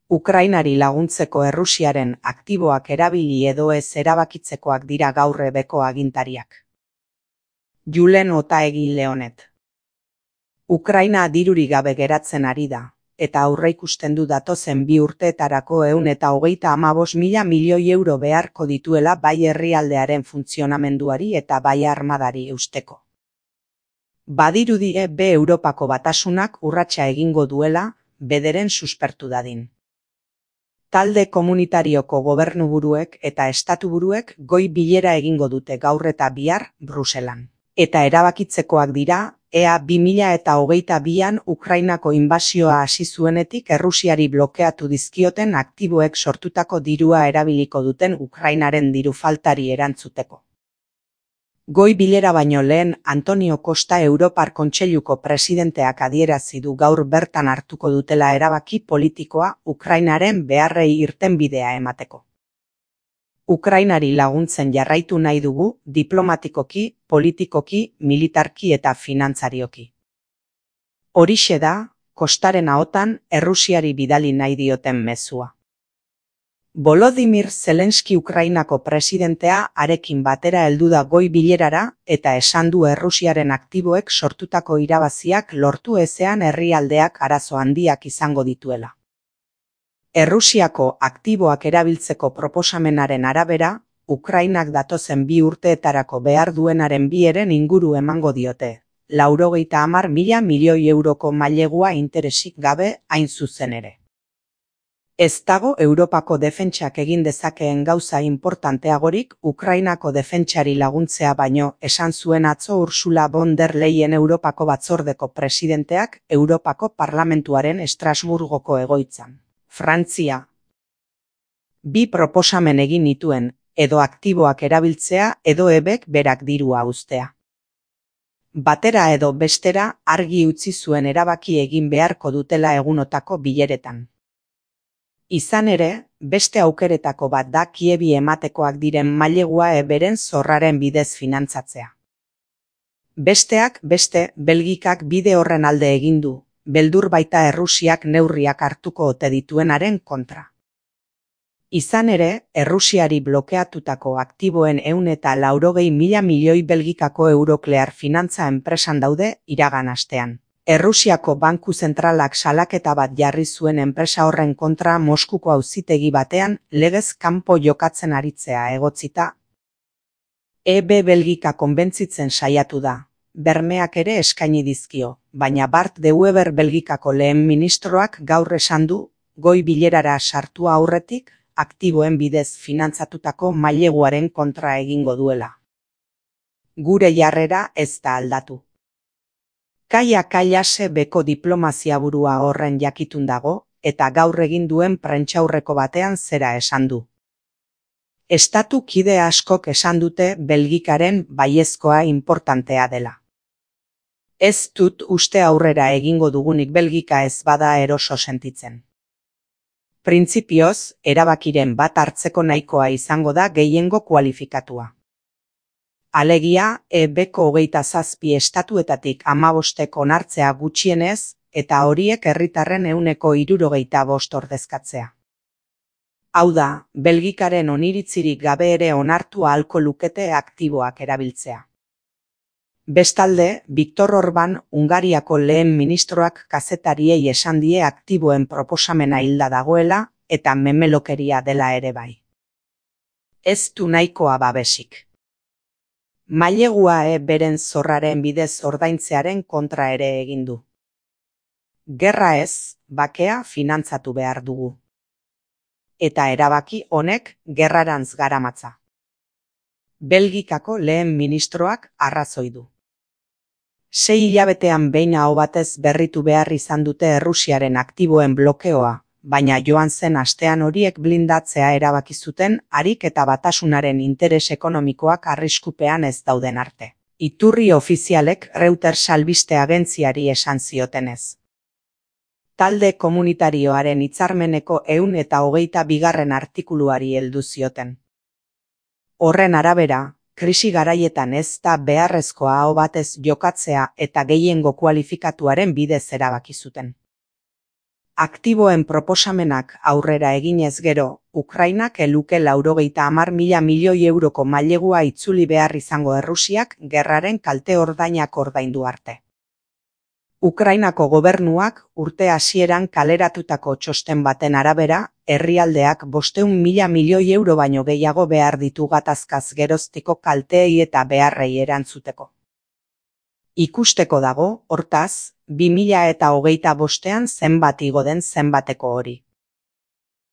Ukrainari laguntzeko Errusiaren aktiboak erabili edo ez erabakitzekoak dira gaur ebeko agintariak. Julen Otaegi Leonet. Ukraina dirurik gabe geratzen ari da, eta aurreikusten du datozen 2 urteetarako 125.000 milioi euro beharko dituela bai herrialdearen funtzionamenduari eta bai armadari eusteko. Badirudie be Europako Batasunak urratsa egingo duela, bederen suspertu dadin. Talde komunitarioko gobernuburuek eta estatuburuek goi bilera egingo dute gaur eta bihar Bruselan. Eta erabakitzekoak dira, ea 2022an Ukrainako inbasioa hasi zuenetik Errusiari blokeatu dizkioten aktiboek sortutako dirua erabiliko duten Ukrainaren diru faltari erantzuteko. Goi bilera baino lehen Antonio Costa Europar Kontseiluko presidenteak adierazi du gaur bertan hartuko dutela erabaki politikoa Ukrainaren beharrei irtenbidea emateko. Ukrainari laguntzen jarraitu nahi dugu diplomatikoki, politikoki, militarki eta finantzarioki. Horixe da, Costaren ahotan Errusiari bidali nahi dioten mezua. Volodymyr Zelensky Ukrainako presidentea arekin batera heldu da goi bilerara eta esan du Errusiaren aktiboek sortutako irabaziak lortu ezean herrialdeak arazo handiak izango dituela. Errusiako aktiboak erabiltzeko proposamenaren arabera, Ukrainak datozen 2 urteetarako behar duenaren 2eren inguru emango diote, 90.000 milioi euroko mailegua interesik gabe hain zuzen ere. Ez dago Europako defentsak egin dezakeen gauza importanteagorik Ukrainako defentsari laguntzea baino, esan zuen atzo Ursula von der Leyen Europako batzordeko presidenteak Europako Parlamentuaren Estrasburgoko egoitzan. Frantzia. 2 proposamen egin nituen, edo aktiboak erabiltzea edo ebek berak dirua uztea. Batera edo bestera argi utzi zuen erabaki egin beharko dutela egunotako bileretan. Izan ere, beste aukeretako bat da Kievi ematekoak diren mailegua eberen zorraren bidez finantzatzea. Besteak beste, Belgikak bide horren alde egin du, beldur baita Errusiak neurriak hartuko ote dituenaren kontra. Izan ere, Errusiari blokeatutako aktiboen 180.000 milioi Belgikako Euroklear finantza enpresan daude iragan astean. Errusiako Banku Zentralak salaketa bat jarri zuen enpresa horren kontra Moskuko auzitegi batean legez kanpo jokatzen aritzea egotzita. EB Belgika konbentzitzen saiatu da, bermeak ere eskaini dizkio, baina Bart de Wever Belgikako lehen ministroak gaur esan du, goi bilerara sartua aurretik, aktiboen bidez finantzatutako maileguaren kontra egingo duela. Gure jarrera ez da aldatu. Kaia Kallase beko diplomaziaburua horren jakitun dago, eta gaur egin duen prentsaurreko batean zera esan du. Estatu kide askok esan dute Belgikaren baiezkoa importantea dela. Ez dut uste aurrera egingo dugunik Belgika ez bada eroso sentitzen. Printzipioz, erabakiren bat hartzeko nahikoa izango da gehiengo kualifikatua. Alegia, ebeko 27 estatuetatik 15 onartzea gutxienez, eta horiek herritarren 65% ordezkatzea. Hau da, Belgikaren oniritzirik gabe ere onartu ahalko lukete aktiboak erabiltzea. Bestalde, Viktor Orban, Hungariako lehen ministroak kazetariei esan die aktiboen proposamena hilda dagoela, eta memelokeria dela ere bai. Ez du nahikoa babesik. Mailegua beren zorraren bidez ordaintzearen kontra ere egin du. Gerra ez, bakea finantzatu behar dugu. Eta erabaki honek gerrarantz garamatza. Belgikako lehen ministroak arrazoi du. 6 hilabetean behin aho batez berritu behar izan dute Errusiaren aktiboen blokeoa, baina joan zen astean horiek blindatzea erabaki zuten harik eta batasunaren interes ekonomikoak arriskupean ez dauden arte. Iturri ofizialek Reuters albiste agentziari esan ziotenez. Talde komunitarioaren hitzarmeneko 122. artikuluari heldu zioten. Horren arabera, krisi garaietan ez da beharrezkoa aho batez jokatzea eta gehiengo kualifikatuaren bidez erabaki zuten. Aktiboen proposamenak aurrera eginez gero, Ukrainak eluke 90.000 milioi euroko mailegua itzuli behar izango Errusiak gerraren kalte ordainak ordaindu arte. Ukrainako gobernuak urte hasieran kaleratutako txosten baten arabera, herrialdeak 500.000 milioi euro baino gehiago behar ditu gatazkaz geroztiko kalteei eta beharrei erantzuteko. Ikusteko dago, hortaz, 2025ean zenbat igo den zenbateko hori.